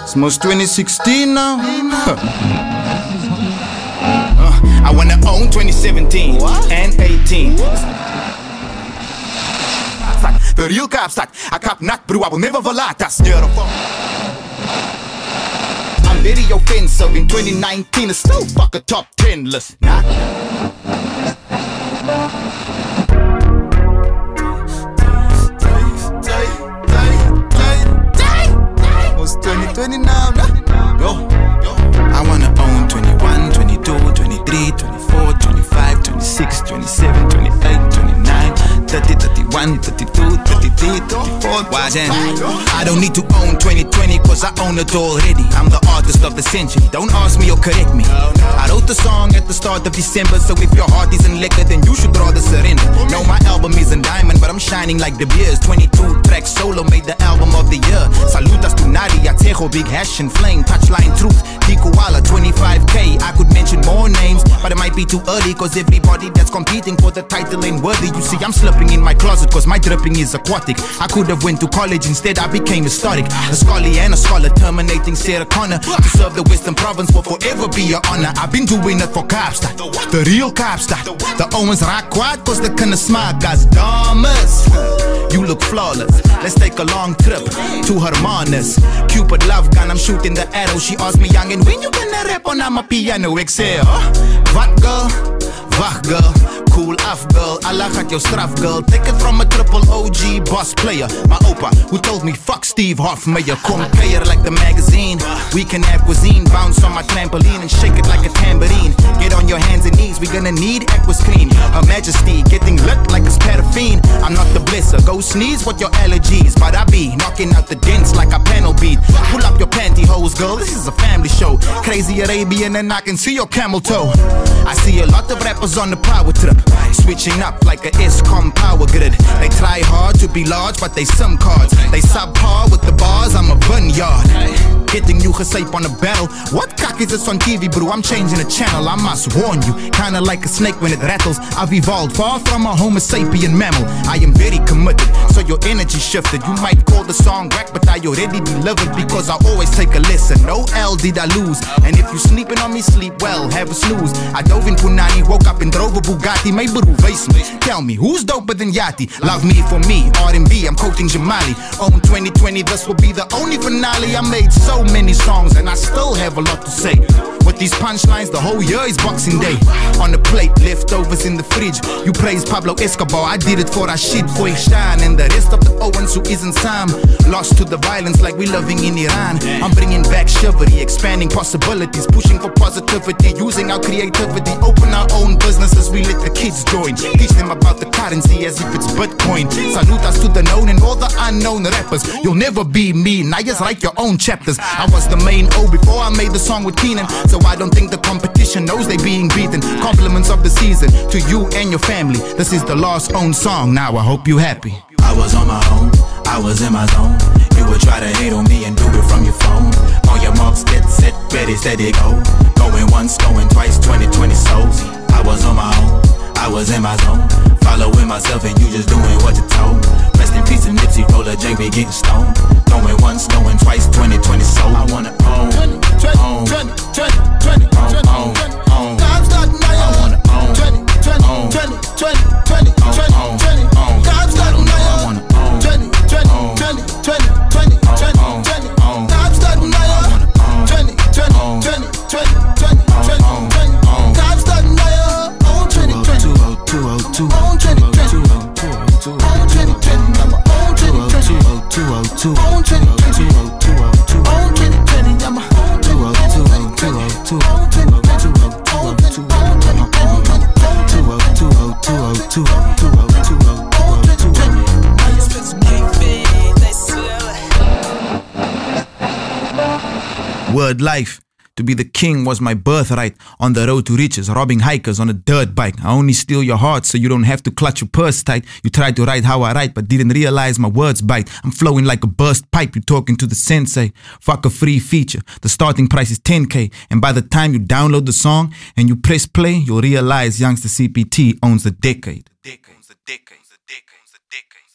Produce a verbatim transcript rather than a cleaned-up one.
It's most twenty sixteen now. uh, I wanna own twenty seventeen what? And eighteen. The real Kaapstad, I Kaap nat bro, I will never verlaat as I'm very offensive in twenty nineteen, it's still fuck a top ten list. Nah. It's twenty twenty now, nah. Yo, yo. I wanna own twenty-one, twenty-two, twenty-three, twenty-four, twenty-five, twenty-six, twenty-seven, twenty-eight, twenty-nine, thirty, thirty-one, thirty-two, thirty-three, thirty-four. Why then? I don't need to own twenty twenty cause I own it already. I'm the artist of the century, don't ask me or correct me. I wrote the song at the start of December, so if your heart isn't liquor then you should rather surrender. No, my album isn't diamond but I'm shining like the beers. Twenty-two tracks solo made the album of the year. Salutas to Nadia, Tejo, Big Hash and Flame, Touchline Truth, D Koala, twenty-five K. I could mention more names but it might be too early cause everybody that's competing for the title ain't worthy. You see I'm slipping in my closet cause my dripping is aquatic. I could have went to college, instead I became historic. A scholar and a scholar, terminating Sarah Connor. To serve the Western Province will forever be an honor. I've been doing it for Kaapstad, the real Kaapstad. The Owens raak kwaad cause they kunnen smaak as dames. You look flawless, let's take a long trip to Hermanus. Cupid love gun, I'm shooting the arrow. She asked me young and when you gonna rap on my piano. Ik say, what girl? Wacht girl, cool af girl, Allah gaat jou straf girl. Take it from a triple O G boss player. My opa, who told me fuck Steve Hoffmeyer. Come play it like the magazine. We can have cuisine, bounce on my trampoline and shake it like a tambourine. Get on your hands and knees, we gonna need Aqua's cream. Her Majesty, getting lit like it's paraffin. I'm not the blesser, go sneeze with your allergies. But I be knocking out the dents like a panel beat. Pull up your pantyhose girl, this is a family show. Crazy Arabian and I can see your camel toe. I see a lot of rappers on the power trip, switching up like a ESCOM power grid. They try hard to be large but they some cards. They subpar with the bars, I'm a vineyard. Getting you gesape on a battle. What cock is this on T V bro? I'm changing the channel, I must warn you. Kinda like a snake when it rattles. I've evolved far from a homo sapien mammal. I am very committed, so your energy shifted. You might call the song whack but I already delivered because I always take a lesson. No L did I lose. And if you sleeping on me, sleep well, have a snooze. I dove in Punani, woke up and drove a Bugatti. My bro, face me, tell me who's doper than Yachty? Love me for me, R and B, I'm quoting Jamali. Own twenty twenty, this will be the only finale. I made so many songs and I still have a lot to say. With these punchlines, the whole year is Boxing Day. On the plate, leftovers in the fridge. You praise Pablo Escobar, I did it for Rashid Khoishan and the rest of the Owens who isn't Sam. Lost to the violence like we living in Iran. I'm bringing back chivalry, expanding possibilities, pushing for positivity, using our creativity. Open our own businesses, we let the kids join. Teach them about the currency as if it's Bitcoin. Salutas to the known and all the unknown rappers. You'll never be me, now just write your own chapters. I was the main O before I made the song with Keenan, so I don't think the competition knows they being beaten. Compliments of the season to you and your family. This is the last own song, now I hope you happy. I was on my own, I was in my zone. You would try to hate on me and do it from your phone. On your marks, get set, ready, steady, go. Going once, going twice, twenty twenty souls. I was on my own, I was in my zone. Following myself and you just doing what you told. Rest in peace and Nipsey, roller J, we getting stoned. Going once, going twice, twenty twenty soul. I wanna own, own, own, own, own, own. I wanna own, own, own, own, own. I wanna own, twenty, twenty, twenty, twenty, twenty, twenty, twenty, own. I wanna own, twenty, twenty, twenty, twenty, twenty, twenty, own. Top starting now, own twenty, twenty, two oh two oh two, own twenty, two oh two oh two, own twenty, twenty, number own twenty, two oh two oh two, own twenty, two oh two oh two, own twenty, twenty, number two oh two oh two oh two, own twenty, two oh two oh two, own twenty, two oh two oh two oh two, two oh two oh two oh two. Word life. To be the king was my birthright. On the road to riches, robbing hikers on a dirt bike. I only steal your heart so you don't have to clutch your purse tight. You tried to write how I write but didn't realize my words bite. I'm flowing like a burst pipe, you talking to the sensei. Fuck a free feature, the starting price is ten K. And by the time you download the song and you press play, you'll realize Youngster C P T owns the decade. The decade, the decade, the decade, the decade.